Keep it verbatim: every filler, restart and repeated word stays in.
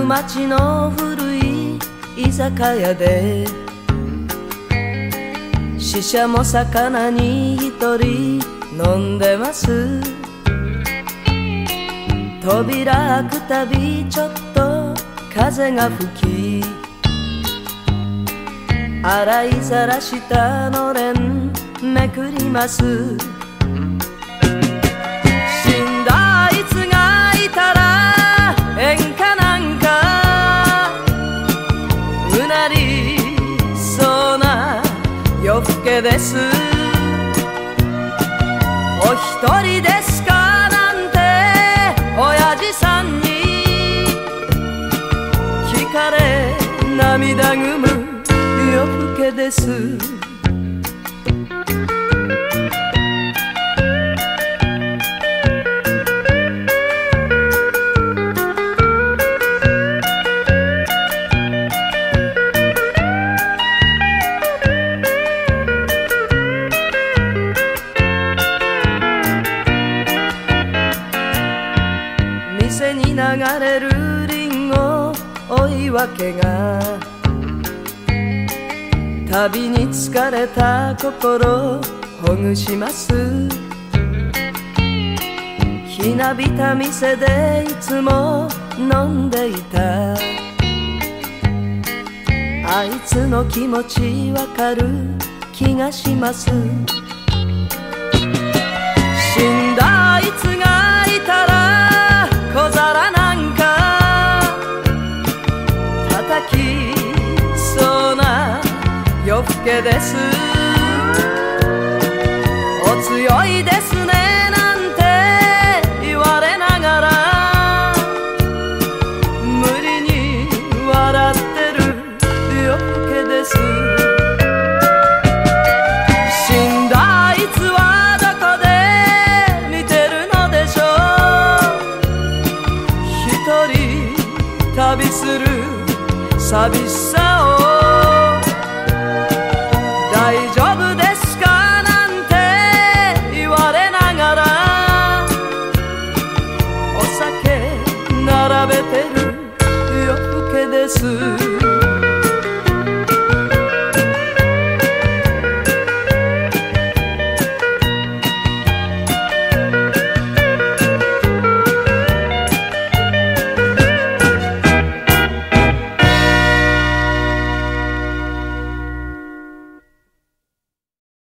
町の古い居酒屋で死者も魚に一人飲んでます。扉開くたびちょっと風が吹き、洗いざらしたのれんめくります。死んだあいつがいたら演歌なんかうなりそうな夜更けです。お一人ですかなんて親父さんに聞かれ涙ぐむ夜更けです。店に流れるリンゴ追い分けが旅に疲れた心ほぐします。ひなびた店でいつも飲んでいたあいつの気持ちわかる気がします。死んだあいつがいたら小皿なんか叩きそうな夜更けです。お強いですねなんて言われながら無理に笑ってる夜更けです。死んだあいつはどこで見てるのでしょう。一人旅する寂しさ